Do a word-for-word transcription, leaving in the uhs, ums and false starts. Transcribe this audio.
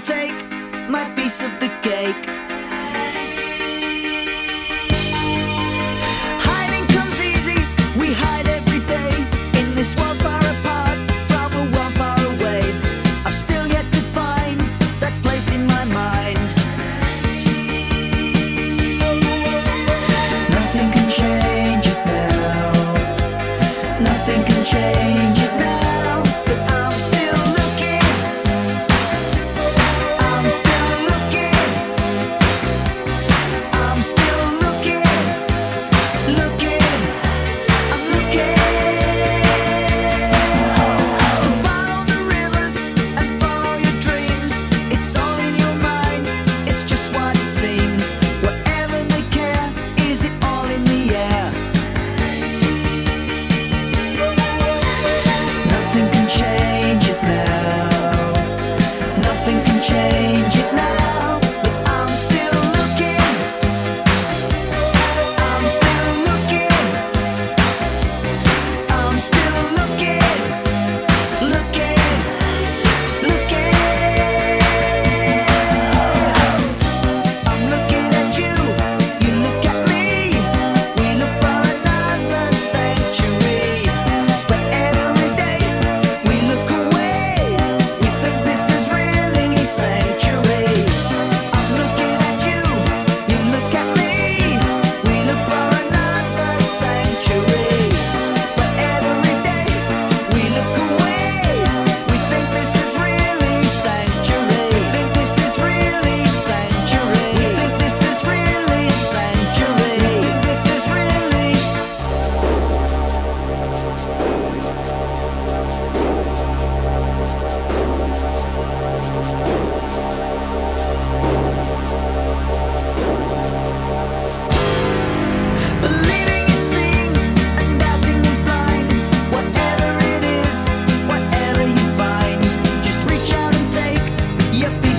take my piece of the cake. Hiding comes easy, we hide every day in this world far apart from a world far away. I've still yet to find that place in my mind. Nothing can change it now. Nothing can change it now. But I'm still looking. I'm still looking. I'm still looking. Looking. I'm looking. So follow the rivers and follow your dreams. It's all in your mind. It's just what it seems. Whatever they care, is it all in the air? Nothing can change it now. Nothing can change it now. But I'm still looking. I'm still looking. I'm still looking. Looking. Looking. I'm looking at you. You look at me. We look for another sanctuary. But every day we look away. We think this is really sanctuary. I'm looking at you. You look at me. We look for another sanctuary. But every day we look away. We think this is really sanctuary. We think this is really sanctuary. We think this is really sanctuary. We think this is really. Believing is seeing and doubting is blind. Whatever it is, whatever you find, just reach out and take your piece.